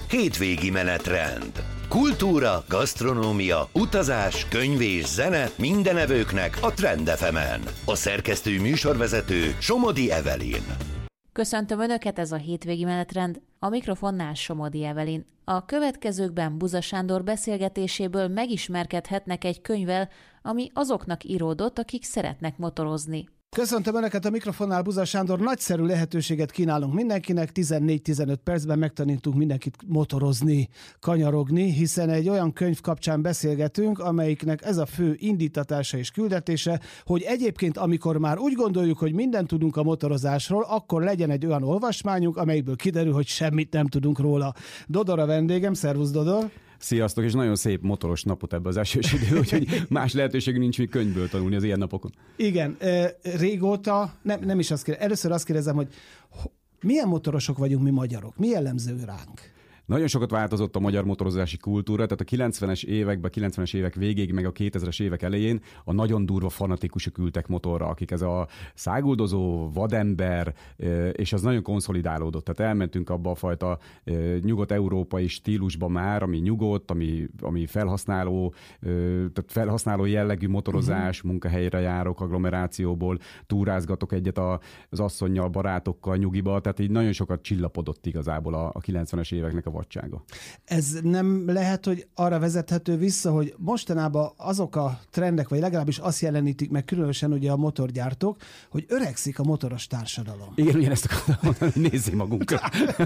Hétvégi menetrend. Kultúra, gasztronómia, utazás, könyv és zene minden evőknek a Trend FM-en. A szerkesztő műsorvezető Somodi Evelyn. Köszöntöm Önöket, ez a Hétvégi menetrend. A mikrofonnál Somodi Evelyn. A következőkben Buza Sándor beszélgetéséből megismerkedhetnek egy könyvvel, ami azoknak íródott, akik szeretnek motorozni. Köszöntöm Önöket, a mikrofonnál Buza Sándor. Nagyszerű lehetőséget kínálunk mindenkinek. 14-15 percben megtanítunk mindenkit motorozni, kanyarogni, hiszen egy olyan könyv kapcsán beszélgetünk, amelyiknek ez a fő indítatása és küldetése, hogy egyébként amikor már úgy gondoljuk, hogy mindent tudunk a motorozásról, akkor legyen egy olyan olvasmányunk, amelyikből kiderül, hogy semmit nem tudunk róla. Dodor a vendégem, szervusz Dodor! Sziasztok, és nagyon szép motoros napot ebbe az esős idő, úgyhogy más lehetőségünk nincs, mint könyvből tanulni az ilyen napokon. Igen, régóta, nem is azt kérdezem, először azt kérdezem, hogy milyen motorosok vagyunk mi magyarok? Mi jellemző ránk? Nagyon sokat változott a magyar motorozási kultúra, tehát a 90-es években, 90-es évek végéig, meg a 2000-es évek elején a nagyon durva fanatikusok ültek motorra, akik ez a száguldozó vadember, és az nagyon konszolidálódott. Tehát elmentünk abba a fajta nyugat-európai stílusba már, ami nyugodt, ami felhasználó, tehát felhasználó jellegű motorozás, munkahelyre járok, agglomerációból, túrázgatok egyet az asszonnyal, barátokkal nyugiba, tehát így nagyon sokat csillapodott igazából a 90-es éveknek a vadsága. Ez nem lehet, hogy arra vezethető vissza, hogy mostanában azok a trendek, vagy legalábbis azt jelenítik meg, különösen ugye a motorgyártók, hogy öregszik a motoros társadalom. Igen, ezt akartam mondani, nézzé magunkra.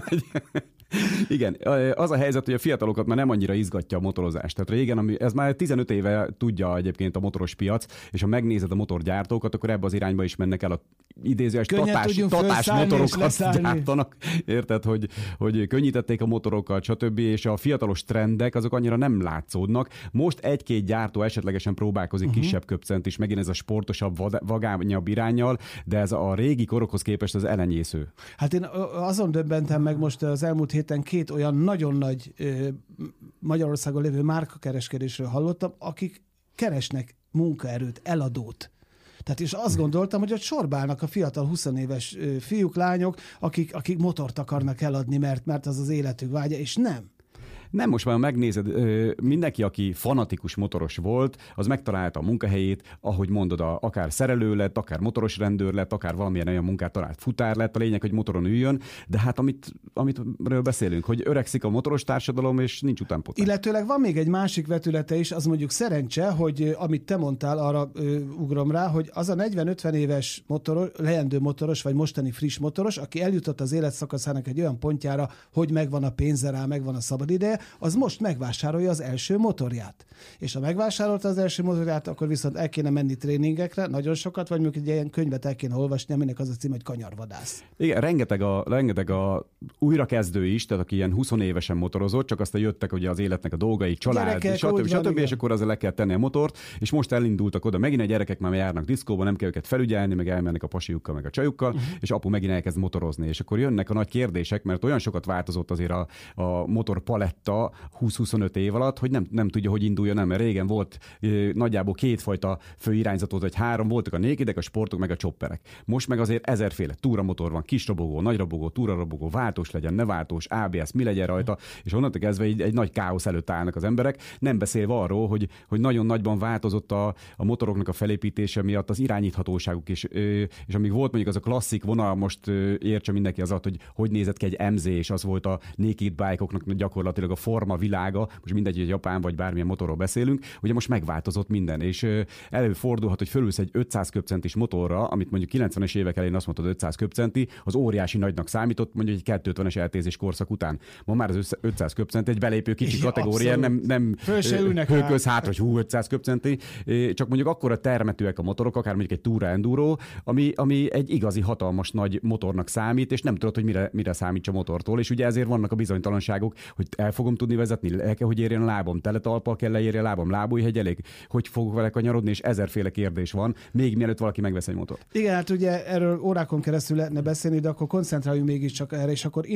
Igen, az a helyzet, hogy a fiatalokat már nem annyira izgatja a motorozás. Tehát régen, ez már 15 éve tudja egyébként a motoros piac, és ha megnézed a motorgyártókat, akkor ebbe az irányba is mennek el a idézőes tatás motorokat gyártanak. Érted, hogy könnyítették a motorokat, stb. És a fiatalos trendek azok annyira nem látszódnak. Most egy-két gyártó esetlegesen próbálkozik kisebb köpcent is, megint ez a sportosabb, vagányabb iránnyal, de ez a régi korokhoz képest az elenyésző. Hát én azon döbbentem meg most az elmúlt héten két olyan nagyon nagy Magyarországon lévő márkakereskedésről hallottam, akik keresnek munkaerőt, eladót. Tehát és azt gondoltam, hogy ott sorbálnak a fiatal 20 éves fiúk, lányok, akik motort akarnak eladni, mert az az életük vágya, és nem. Nem, most már megnézed, mindenki, aki fanatikus motoros volt, az megtalálta a munkahelyét, ahogy mondod, akár szerelő lett, akár motoros rendőr lett, akár valamilyen olyan munkát talált, futár lett, a lényeg, hogy motoron üljön, de hát amitről beszélünk, hogy öregszik a motoros társadalom, és nincs utánpótlás. Illetőleg van még egy másik vetülete is, az mondjuk szerencse, hogy amit te mondtál, arra ugrom rá, hogy az a 40-50 éves leendő motoros, vagy mostani friss motoros, aki eljutott az életszakaszának egy olyan pontjára, hogy megvan a pénze rá, megvan a szabadideje, az most megvásárolja az első motorját. És ha megvásárolta az első motorját, akkor viszont el kéne menni tréningekre, nagyon sokat, vagy mondjuk egy ilyen könyvet el kéne olvasni, aminek az a cím, hogy Kanyarvadász. Igen, rengeteg a újrakezdő is, tehát aki ilyen 20 évesen motorozott, csak aztán jöttek ugye az életnek a dolgai, család, stb. És akkor azért le kell tenni a motort, és most elindultak oda. Megint a gyerekek már járnak diszkóba, nem kell őket felügyelni, meg elmennek a pasiukkal, meg a csajukkal, és apu megint elkezd motorozni. És akkor jönnek a nagy kérdések, mert olyan sokat változott azért a motorpaletta 20-25 év alatt, hogy nem tudja, hogy induljon el, mert régen volt nagyjából kétfajta fő irányzatot, vagy három, voltak a nakedek, a sportok, meg a chopperek. Most meg azért ezerféle túramotor van, kis robogó, nagy robogó, túrarobogó, váltós legyen, ne váltós, ABS, mi legyen rajta, és onnantól kezdve egy nagy káosz előtt állnak az emberek, nem beszélve arról, hogy nagyon nagyban változott a motoroknak a felépítése miatt az irányíthatóságuk is, és amíg volt mondjuk az a klasszik vonal, most értse mindenki az hogy nézett ki egy MZ, és az volt a naked bike-oknak gyakorlatilag a forma világa, most mindegy, hogy japán vagy bármilyen motorról beszélünk, ugye most megváltozott minden, és előfordulhat, hogy fölülsz egy 500 köbcentis motorra, amit mondjuk 90-es évek elején azt mondtad 500 köbcenti, az óriási nagynak számított, mondjuk egy 250-es eltézés korszak után. Ma már az 500 köbcenti egy belépő kicsi kategória, nem hőköz hátra, hogy 500 köbcenti, csak mondjuk akkora termetőek a motorok, akár mondjuk egy Tourer Enduro, ami egy igazi hatalmas nagy motornak számít, és nem tudod, hogy mire számíts a motortól, és ugye ezért vannak a bizonytalanságok, hogy el fogom tudni vezetni, el kell, hogy érjen a lábam, tele talppal kell leérjen a lábam, lábújhegy elég, hogy fogok vele kanyarodni, és ezerféle kérdés van, még mielőtt valaki megvesz egy motort. Igen, hát ugye erről órákon keresztül lehetne beszélni, de akkor koncentráljunk mégiscsak erre, és akkor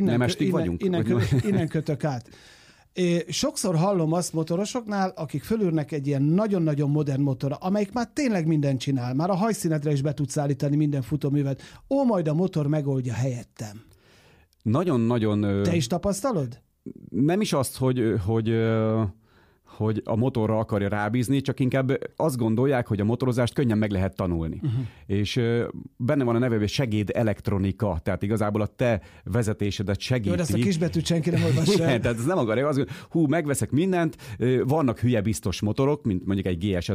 innen kötök át. Sokszor hallom azt motorosoknál, akik fölülnek egy ilyen nagyon-nagyon modern motorra, amelyik már tényleg mindent csinál, már a hajszínetre is be tudsz állítani minden futóművet. Majd a motor megoldja helyettem. Nagyon-nagyon... Te is tapasztalod? Nem is azt, hogy a motorra akarja rábízni, csak inkább azt gondolják, hogy a motorozást könnyen meg lehet tanulni. És benne van a nevében segéd elektronika, tehát igazából a te vezetésedet segíti. Jó, ezt a kisbetűt senki nem olvassa. Igen, tehát ez nem akarja, az, megveszek mindent, vannak hülye biztos motorok, mint mondjuk egy GS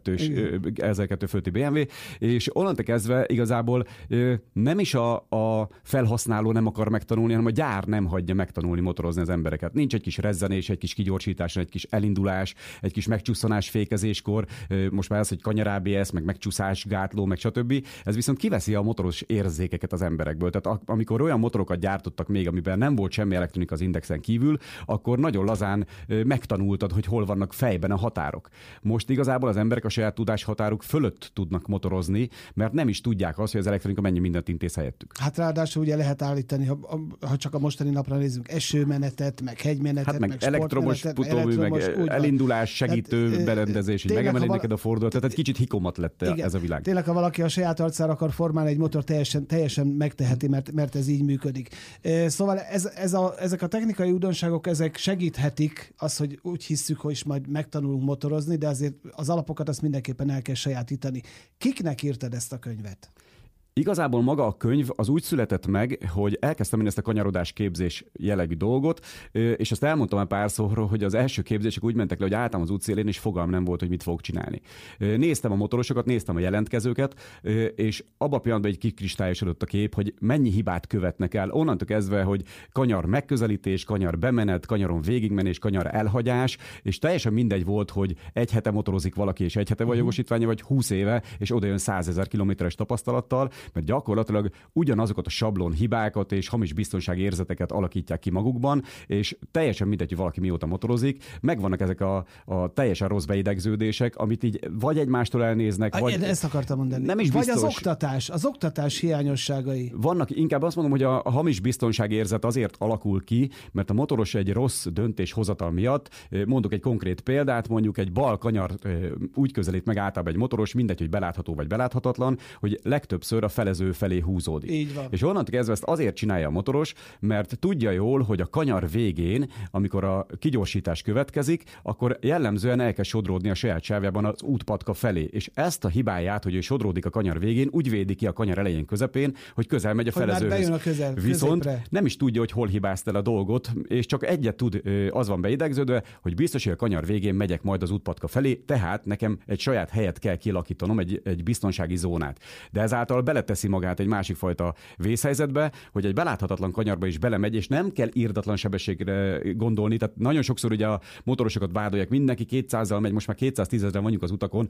1002 fölti BMW, és onnantól kezdve igazából nem is a felhasználó nem akar megtanulni, hanem a gyár nem hagyja megtanulni motorozni az embereket. Nincs egy kis rezzenés, egy kis kigyorsítás, egy kis elindulás, egy kis megcsúszanás fékezéskor, most már az, hogy kanyar ABS, meg megcsúszás, gátló, meg stb. Ez viszont kiveszi a motoros érzékeket az emberekből. Tehát amikor olyan motorokat gyártottak még, amiben nem volt semmi elektronika az indexen kívül, akkor nagyon lazán megtanultad, hogy hol vannak fejben a határok. Most igazából az emberek a saját tudás határuk fölött tudnak motorozni, mert nem is tudják azt, hogy az elektronika mennyi mindent intéz helyettük. Hát ráadásul ugye lehet állítani, ha csak a mostani napra nézzünk, esőmenetet, meg hegymenetet, hát meg elektromos futómű, meg elindulás, segítő berendezés, hogy megemelni neked a fordulat, tehát egy kicsit hikomat lett ez a világ. Tényleg, ha valaki a saját arcára akar formálni egy motor, teljesen megteheti, mert ez így működik. Szóval ezek a technikai újdonságok, ezek segíthetik azt, hogy úgy hisszük, hogy is majd megtanulunk motorozni, de azért az alapokat azt mindenképpen el kell sajátítani. Kiknek írtad ezt a könyvet? Igazából maga a könyv az úgy született meg, hogy elkezdtem én ezt a kanyarodás képzés jellegű dolgot, és azt elmondtam már párszor, hogy az első képzések úgy mentek le, hogy álltam az útszélén, és fogalmam nem volt, hogy mit fogok csinálni. Néztem a motorosokat, néztem a jelentkezőket, és abban a pillanatban egy kikristályosodott a kép, hogy mennyi hibát követnek el. Onnantól kezdve, hogy kanyar megközelítés, kanyar bemenet, kanyaron végigmenés, kanyar elhagyás, és teljesen mindegy volt, hogy egy hete motorozik valaki, és egy hete van jogosítványa, vagy 20 éve, és oda jön 100 000 kilométeres tapasztalattal, mert gyakorlatilag ugyanazokat a sablon hibákat és hamis biztonsági érzeteket alakítják ki magukban, és teljesen mindegy, hogy valaki mióta motorozik, megvannak ezek a teljesen rossz beidegződések, amit így vagy egymástól elnéznek, vagy... Ezt akartam mondani. Nem is biztos. Vagy az oktatás hiányosságai. Vannak, inkább azt mondom, hogy a hamis biztonsági érzet azért alakul ki, mert a motoros egy rossz döntéshozatal miatt, mondok egy konkrét példát, mondjuk egy bal kanyar úgy közelít meg általában egy motoros, mindegy, hogy belátható vagy beláthatatlan, hogy legtöbbször a felező felé húzódik. Így van. És onnantól kezdve ezt azért csinálja a motoros, mert tudja jól, hogy a kanyar végén, amikor a kigyorsítás következik, akkor jellemzően elkezd sodródni a saját sávjában az útpatka felé. És ezt a hibáját, hogy ő sodródik a kanyar végén, úgy védi ki a kanyar elején közepén, hogy közel megy a felezőhöz. Viszont középre. Nem is tudja, hogy hol hibázta el a dolgot, és csak egyet tud, az van beidegződve, hogy biztos, hogy a kanyar végén megyek majd az útpatka felé, tehát nekem egy saját helyet kell kialakítanom, egy biztonsági zónát. De ezáltal beleteszi magát egy másik fajta vészhelyzetbe, hogy egy beláthatatlan kanyarba is belemegy, és nem kell irdatlan sebességre gondolni. Tehát nagyon sokszor ugye a motorosokat vádolják, mindenki 200-zal megy, most már 210 000-en vagyunk az utakon,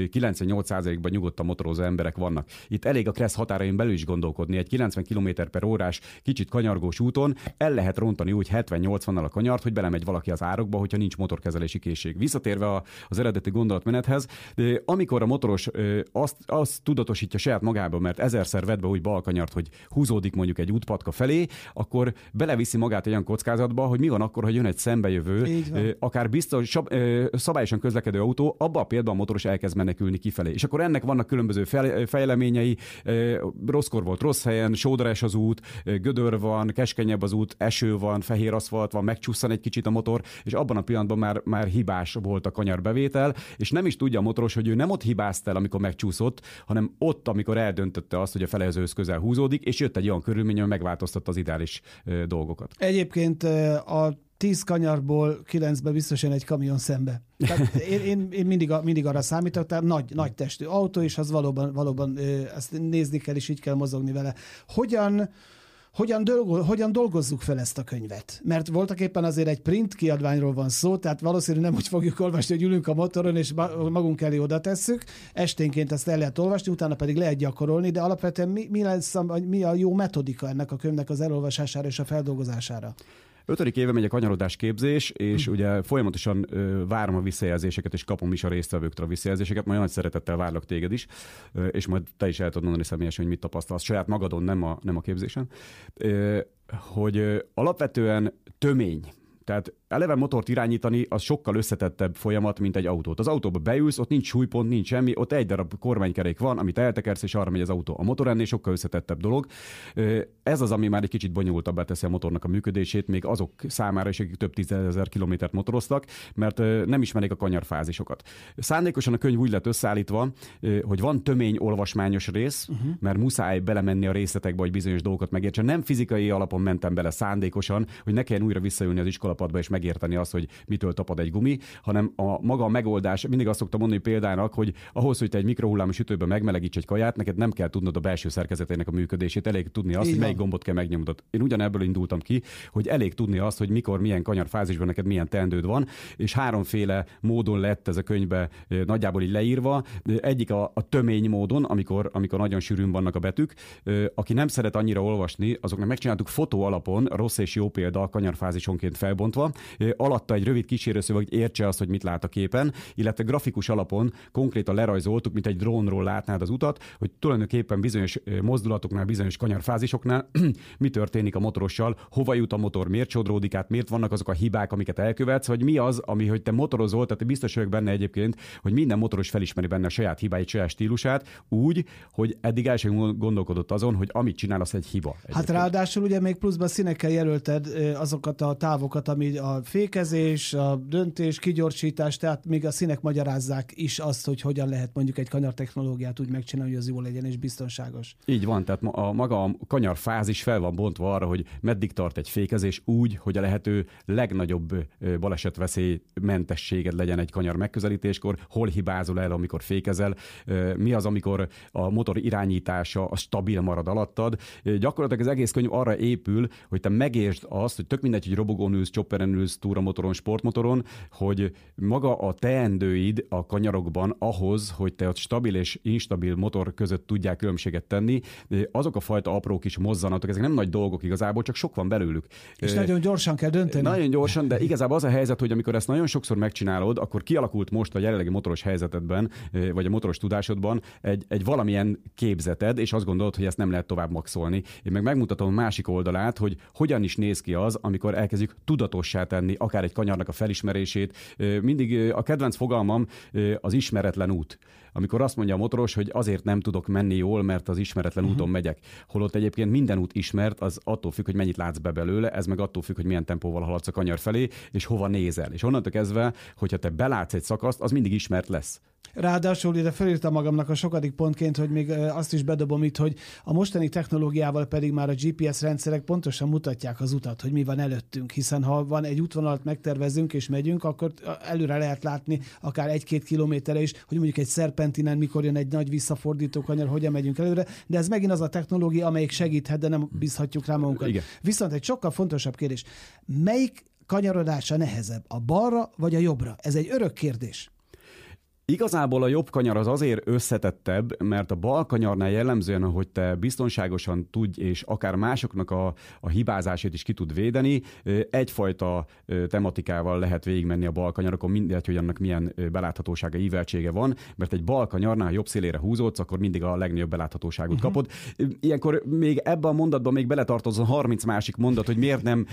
98%-ban nyugodtan motorozó emberek vannak. Itt elég a kressz határain belül is gondolkodni. Egy 90 km/h kicsit kanyargós úton el lehet rontani úgy 70-80-nal a kanyart, hogy belemegy valaki az árokba, hogyha nincs motorkezelési készség. Visszatérve az eredeti gondolatmenethez, amikor a motoros azt tudatosítja saját magába, mert ezerszer vett be úgy balkanyart, hogy húzódik mondjuk egy útpatka felé, akkor beleviszi magát olyan kockázatba, hogy mi van akkor, ha jön egy szembejövő, akár biztos, szabályosan közlekedő autó, abban a példában a motoros elkezd menekülni kifelé. És akkor ennek vannak különböző fejleményei, rosszkor volt rossz helyen, sóderes az út, gödör van, keskenyebb az út, eső van, fehér aszfalt van, megcsúszan egy kicsit a motor, és abban a pillanatban már hibás volt a kanyarbevétel, és nem is tudja a motoros, hogy ő nem ott hibázta el, amikor megcsúszott, hanem ott, amikor eldöntötte azt, hogy a felezőhöz közel húzódik, és jött egy olyan körülmény, hogy megváltoztatta az ideális dolgokat. Egyébként a 10 kanyarból 9-ben biztos jön egy kamion szembe. Tehát én mindig arra számítok, tehát nagy testű autó, és az valóban ezt nézni kell, és így kell mozogni vele. Hogyan dolgozzuk fel ezt a könyvet? Mert voltak éppen azért egy print kiadványról van szó, tehát valószínűleg nem úgy fogjuk olvasni, hogy ülünk a motoron, és magunk elé oda tesszük. Esténként ezt el lehet olvasni, utána pedig lehet gyakorolni, de alapvetően mi a jó metodika ennek a könyvnek az elolvasására és a feldolgozására? 5. éve megy a kanyarodás képzés, és ugye folyamatosan várom a visszajelzéseket, és kapom is a résztvevőktől a visszajelzéseket, majd nagy szeretettel várlak téged is, és majd te is el tudod mondani személyesen, hogy mit tapasztalsz saját magadon, nem a képzésen. Hogy alapvetően tömény. Tehát eleve motort irányítani az sokkal összetettebb folyamat, mint egy autót. Az autóba beülsz, ott nincs súlypont, nincs semmi, ott egy darab kormánykerék van, amit eltekersz, és arra megy az autó. A motor ennél sokkal összetettebb dolog. Ez az, ami már egy kicsit bonyolultabbá teszi a motornak a működését, még azok számára is, akik több 10.000 kilométert motoroztak, mert nem ismerik a kanyarfázisokat. Szándékosan a könyv úgy lett összeállítva, hogy van tömény olvasmányos rész, mert muszáj belemenni a részletekbe, hogy bizonyos dolgokat megértsen. Nem fizikai alapon mentem bele szándékosan, hogy ne kelljen újra visszajönni az iskolapadba és megérteni azt, hogy mitől tapad egy gumi, hanem maga a megoldás. Mindig azt szoktam mondani példának, hogy ahhoz, hogy te egy mikrohullámos sütőben megmelegíts egy kaját, neked nem kell tudnod a belső szerkezetének a működését, elég tudni azt, hogy melyik gombot kell megnyomnod. Én ugyanebből indultam ki, hogy elég tudni azt, hogy mikor, milyen kanyarfázisban neked milyen teendőd van, és háromféle módon lett ez a könyvbe nagyjából így leírva. Egyik a tömény módon, amikor nagyon sűrűn vannak a betűk. Aki nem szeret annyira olvasni, azoknak megcsináltuk fotó alapon, rossz és jó példa a kanyarfázisonként felbontva. Alatta egy rövid kísérőszöveg, hogy értse azt, hogy mit lát a képen, illetve grafikus alapon konkrétan lerajzoltuk, mint egy drónról látnád az utat, hogy tulajdonképpen bizonyos mozdulatoknál, bizonyos kanyarfázisoknál mi történik a motorossal, hova jut a motor, miért sodródik át, miért vannak azok a hibák, amiket elkövetsz, vagy mi az, ami, hogy te motorozol, tehát biztos vagyok benne egyébként, hogy minden motoros felismeri benne a saját hibáit, saját stílusát, úgy, hogy eddig el sem gondolkodott azon, hogy amit csinál, az egy hiba. Egyébként. Hát ráadásul ugye még pluszban színekkel jelölted azokat a távokat, ami a fékezés, a döntés, kigyorsítás, tehát még a színek magyarázzák is azt, hogy hogyan lehet mondjuk egy kanyartechnológiát úgy megcsinálni, hogy az jó legyen és biztonságos. Így van, tehát maga a kanyarfázis fel van bontva arra, hogy meddig tart egy fékezés úgy, hogy a lehető legnagyobb balesetveszélymentességed legyen egy kanyar megközelítéskor, hol hibázol el, amikor fékezel, mi az, amikor a motor irányítása a stabil marad alattad. Gyakorlatilag az egész könyv arra épül, hogy te megértsd azt, hogy tök mindegy, hogy robogón ülsz, chopperen ülsz, túramotoron, sportmotoron, hogy maga a teendőid a kanyarokban ahhoz, hogy te ott stabil és instabil motor között tudják különbséget tenni, azok a fajta apró kis mozzanatok, ezek nem nagy dolgok igazából, csak sok van belőlük. És nagyon gyorsan kell dönteni. Nagyon gyorsan, de igazából az a helyzet, hogy amikor ezt nagyon sokszor megcsinálod, akkor kialakult most a jelenlegi motoros helyzetedben, vagy a motoros tudásodban egy valamilyen képzeted, és azt gondolod, hogy ezt nem lehet tovább maxolni. Én meg megmutatom a másik oldalát, hogy hogyan is néz ki az, amikor elkezdjük tudatossá tenni akár egy kanyarnak a felismerését. Mindig a kedvenc fogalmam az ismeretlen út. Amikor azt mondja a motoros, hogy azért nem tudok menni jól, mert az ismeretlen úton megyek. Holott egyébként minden út ismert, az attól függ, hogy mennyit látsz be belőle, ez meg attól függ, hogy milyen tempóval haladsz a kanyar felé, és hova nézel. És onnantól kezdve, hogyha te belátsz egy szakaszt, az mindig ismert lesz. Ráadásul ide felírtam magamnak a sokadik pontként, hogy még azt is bedobom itt, hogy a mostani technológiával pedig már a GPS rendszerek pontosan mutatják az utat, hogy mi van előttünk, hiszen ha van egy útvonalat megtervezünk és megyünk, akkor előre lehet látni akár 1-2 kilométerre is, hogy mondjuk egy szerpentinen mikor jön egy nagy visszafordító kanyar, hogyan megyünk előre, de ez megint az a technológia, amelyik segíthet, de nem bízhatjuk rá magunkat. Igen. Viszont egy sokkal fontosabb kérdés. Melyik kanyarodása nehezebb, a balra vagy a jobbra? Ez egy örök kérdés. Igazából a jobb kanyar az azért összetettebb, mert a bal kanyarnál jellemzően, hogy te biztonságosan tudj, és akár másoknak a hibázását is ki tud védeni, egyfajta tematikával lehet végigmenni a bal kanyarokon, mindegy, hogy annak milyen beláthatósága, íveltsége van, mert egy bal kanyarnál jobb szélére húzódsz, akkor mindig a legnagyobb beláthatóságot kapod. Ilyenkor még ebben a mondatban még beletartozom 30 másik mondat, hogy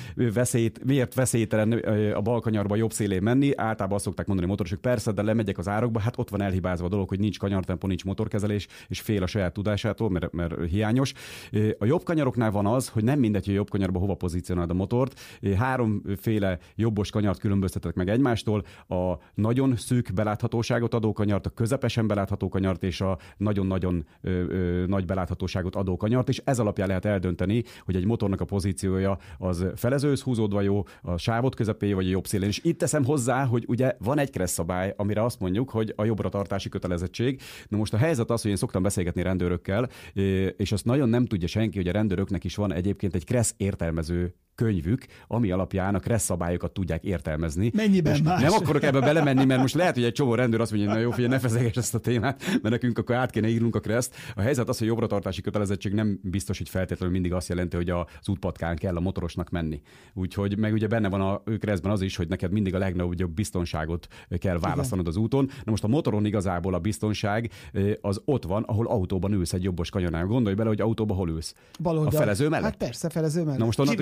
miért veszélytelen a bal kanyarba jobb szélén menni. Általában azt szokták mondani a motorosok, persze, de lemegyek az árokba, hát ott van elhibázva a dolog, hogy nincs kanyartempó, nincs motorkezelés, és fél a saját tudásától, mert hiányos. A jobb kanyaroknál van az, hogy nem mindegy, hogy a jobb kanyarba hova pozícionálod a motort. Háromféle jobbos kanyart különböztetek meg egymástól, a nagyon szűk beláthatóságot adó kanyart, a közepesen belátható kanyart, és a nagyon-nagyon nagy beláthatóságot adó kanyart, és ez alapján lehet eldönteni, hogy egy motornak a pozíciója az felezőhöz húzódva jó, a sávot közepéje, vagy a jobb szélén. És itt teszem hozzá, hogy ugye van egy kressz szabály, amire azt mondjuk, hogy a jobbra tartási kötelezettség. Na most a helyzet az, hogy én szoktam beszélgetni rendőrökkel, és azt nagyon nem tudja senki, hogy a rendőröknek is van egyébként egy kressz értelmező könyvük, ami alapján a kressz szabályokat tudják értelmezni. Mennyiben más? Nem akarok ebbe belemenni, mert most lehet, hogy egy csomó rendőr azt mondja, hogy na jó, figyelj, ne feszeges ezt a témát, mert nekünk akkor át kéne írnunk a kreszt. A helyzet az, hogy jobbra tartási kötelezettség nem biztos, hogy feltétlenül mindig azt jelenti, hogy az útpatkán kell a motorosnak menni. Úgyhogy meg ugye benne van a kreszben az is, hogy neked mindig a legnagyobb biztonságot kell választanod az úton. Na most a motoron igazából a biztonság az ott van, ahol autóban ülsz egy jobbos kanyarnál. Gondolj bele, hogy autóban hol ülsz? Baloldal. A felező mellett? Hát persze, felező mellett. Na most onnantól kezdve a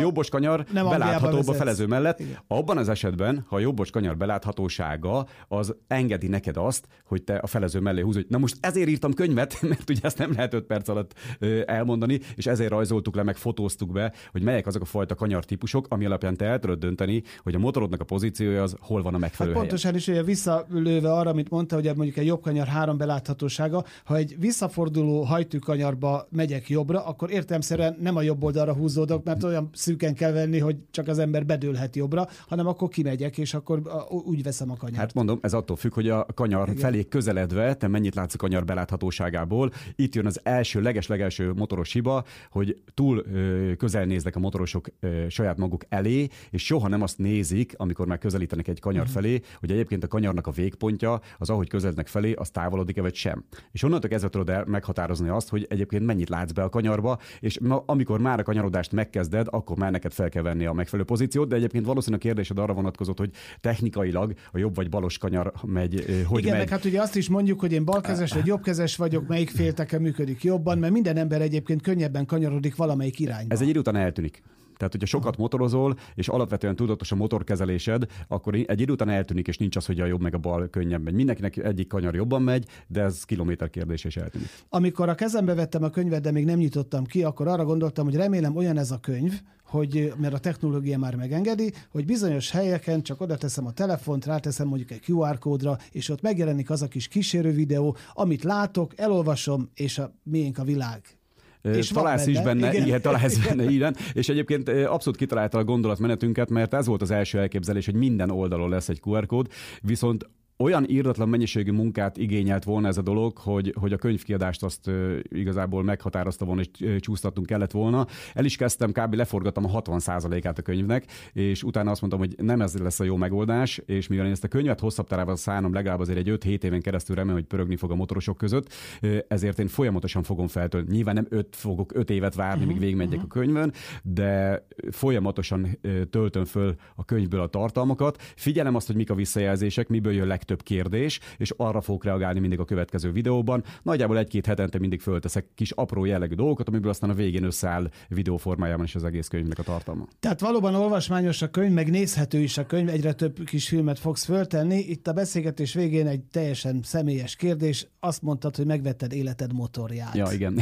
jobbos kanyar beláthatóbb a felező mellett. Igen. Abban az esetben, ha a jobbos kanyar beláthatósága, az engedi neked azt, hogy te a felező mellé húzod. Na most ezért írtam könyvet, mert ugye ezt nem lehet 5 perc alatt elmondani, és ezért rajzoltuk le, meg fotóztuk be, hogy melyek azok a fajta kanyartípusok, ami alapján te el tudod dönteni, hogy a motorodnak a pozíciója az hol van a megfelelő helyen. Pontosan is, hogy visszalőve arra, amit mondta, hogy mondjuk egy jobb kanyar 3 beláthatósága, ha egy visszaforduló hajtűkanyarba megyek jobbra, akkor értelemszerűen nem a jobb oldalra húzódok, mert olyan szűken kell venni, hogy csak az ember bedőlhet jobbra, hanem akkor kimegyek, és akkor úgy veszem a kanyart. Hát mondom, ez attól függ, hogy a kanyar felé közeledve te mennyit látsz a kanyar beláthatóságából. Itt jön az leges-legelső motoros hiba, hogy túl közel néznek a motorosok saját maguk elé, és soha nem azt nézik, amikor már közelítenek egy kanyar felé, hogy egyébként a kanyarnak a végpontja, az ahogy közelednek felé, az távolodik-e vagy sem. És onnantól kezdve tudod meghatározni azt, hogy egyébként mennyit látsz be a kanyarba, és amikor már a kanyarodást megkezded, akkor már neked fel kell venni a megfelelő pozíciót, de egyébként valószínűleg a kérdésed arra vonatkozott, hogy technikailag a jobb vagy balos kanyar megy, hogy igen, megy. meg hát ugye azt is mondjuk, hogy én balkezes vagy jobbkezes vagyok, melyik félteke működik jobban, mert minden ember egyébként könnyebben kanyarodik valamelyik irányba. Ez egy idő után eltűnik. Tehát, hogyha sokat motorozol, és alapvetően tudatos a motorkezelésed, akkor egy idő után eltűnik, és nincs az, hogy a jobb meg a bal könnyebb megy. Mindenkinek egyik kanyar jobban megy, de ez kilométer kérdés, és eltűnik. Amikor a kezembe vettem a könyvet, de még nem nyitottam ki, akkor arra gondoltam, hogy remélem olyan ez a könyv, hogy, mert a technológia már megengedi, hogy bizonyos helyeken csak oda teszem a telefont, ráteszem mondjuk egy QR kódra, és ott megjelenik az a kis kísérő videó, amit látok, elolvasom, és miénk a világ. És találsz is benne, igen, találsz benne, igen. És egyébként abszolút kitalálta a gondolatmenetünket, mert ez volt az első elképzelés, hogy minden oldalon lesz egy QR kód, viszont olyan írdatlan mennyiségű munkát igényelt volna ez a dolog, hogy a könyvkiadást azt igazából meghatározta volna, és csúsztatnunk kellett volna. El is kezdtem, kb. Leforgattam a 60%-át a könyvnek, és utána azt mondtam, hogy nem ez lesz a jó megoldás, és mivel én ezt a könyvet hosszabb távon szánom, legalább azért egy 5-7 éven keresztül remélem, hogy pörögni fog a motorosok között, ezért én folyamatosan fogom feltölteni. Nyilván nem fogok 5 évet várni, míg végigmegyek a könyvön, de folyamatosan töltöm föl a könyvből a tartalmakat. Figyelem azt, hogy mik a visszajelzések, miből jön legtöbb kérdés, és arra fogok reagálni mindig a következő videóban. Nagyjából 1-2 hetente mindig fölteszek kis apró jellegű dolgokat, amiből aztán a végén összeáll videó formájában is az egész könyvnek a tartalma. Tehát valóban olvasmányos a könyv, meg nézhető is a könyv, egyre több kis filmet fogsz föltenni. Itt a beszélgetés végén egy teljesen személyes kérdés. Azt mondtad, hogy megvetted életed motorját. Ja, igen.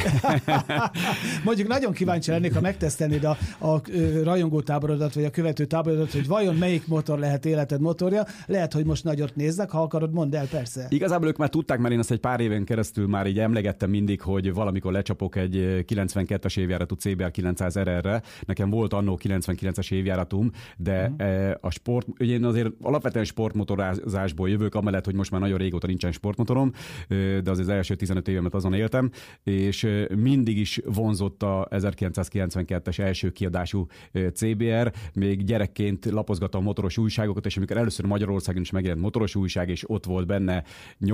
Mondjuk nagyon kíváncsi lennék, ha megtesztelnéd a rajongótáborodat, vagy a követőtáborodat, hogy vajon melyik motor lehet életed motorja. Lehet, hogy most nagyot néznek, ha akarod, mondd el, persze. Igazából ők már tudták, mert én ezt egy pár éven keresztül már így emlegettem mindig, hogy valamikor lecsapok egy 92-es évjáratú CBR 900 RR-re. Nekem volt annó 99-es évjáratum, de a sport, ugye én azért alapvetően sportmotorozásból jövök, amellett, hogy most már nagyon régóta nincsen sportmotorom, de az első 15 évemet azon éltem, és mindig is vonzott a 1992-es első kiadású CBR. Még gyerekként lapozgattam motoros újságokat, és amikor először Magyarországon is megjelent motoros újság, és ott volt benne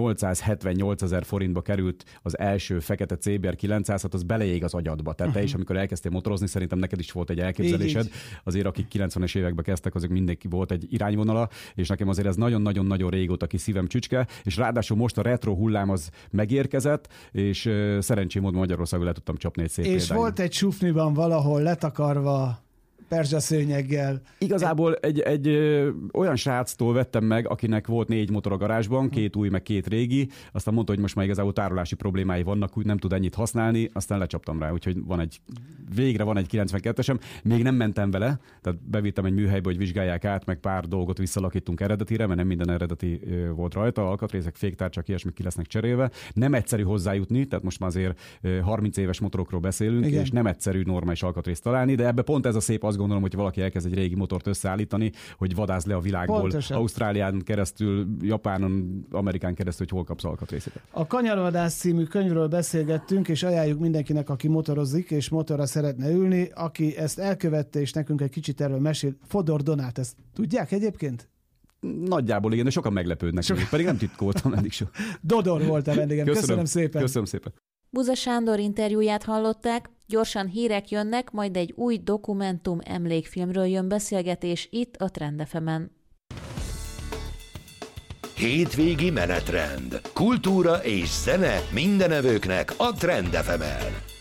878 000 forintba került az első fekete CBR 900, hát az beleég az agyadba. Tehát te is, amikor elkezdtél motorozni, szerintem neked is volt egy elképzelésed. Így. Azért akik 90-es években kezdtek, azok mindenki volt egy irányvonala, és nekem azért ez nagyon-nagyon-nagyon régóta ki szívem csücske, és ráadásul most a retro hullám az megérkezett, és szerencsém módon Magyarországon le tudtam csapni egy szép és példányra. Volt egy sufniban valahol letakarva perzsaszőnyeggel. Igazából egy olyan sráctól vettem meg, akinek volt 4 motor a garázsban, 2 új, meg 2 régi, aztán mondta, hogy most már igazából tárolási problémái vannak, úgy nem tud ennyit használni, aztán lecsaptam rá, úgyhogy végre van egy 92-esem, még nem mentem vele, tehát bevittem egy műhelybe, hogy vizsgálják át, meg pár dolgot visszalakítunk eredetire, mert nem minden eredeti volt rajta, alkatrészek, féktárcsak, ilyesmik ki lesznek cserélve. Nem egyszerű hozzájutni, tehát most már azért 30 éves motorokról beszélünk, igen. És nem egyszerű normális alkatrészt találni, de ebbe pont ez a szép, azt gondolom, hogy valaki elkezd egy régi motort összeállítani, hogy vadász le a világból, pontosan. Ausztrálián keresztül, Japánon, Amerikán keresztül, hogy hol kapsz alkatrészeket. A Kanyarvadász című könyvről beszélgettünk, és ajánljuk mindenkinek, aki motorozik, és motorra szeretne ülni, aki ezt elkövette, és nekünk egy kicsit erről mesél. Fodor Donát, ezt tudják egyébként? Nagyjából igen, de sokan meglepődnek, pedig nem titkoltam eddig so. Dodor volt a vendégem. Köszönöm szépen. Köszönöm szépen. Buza Sándor interjúját hallották, gyorsan hírek jönnek, majd egy új dokumentum emlékfilmről jön beszélgetés itt a Trend FM-en. Hétvégi menetrend. Kultúra és zene mindenevőknek a Trend FM-en.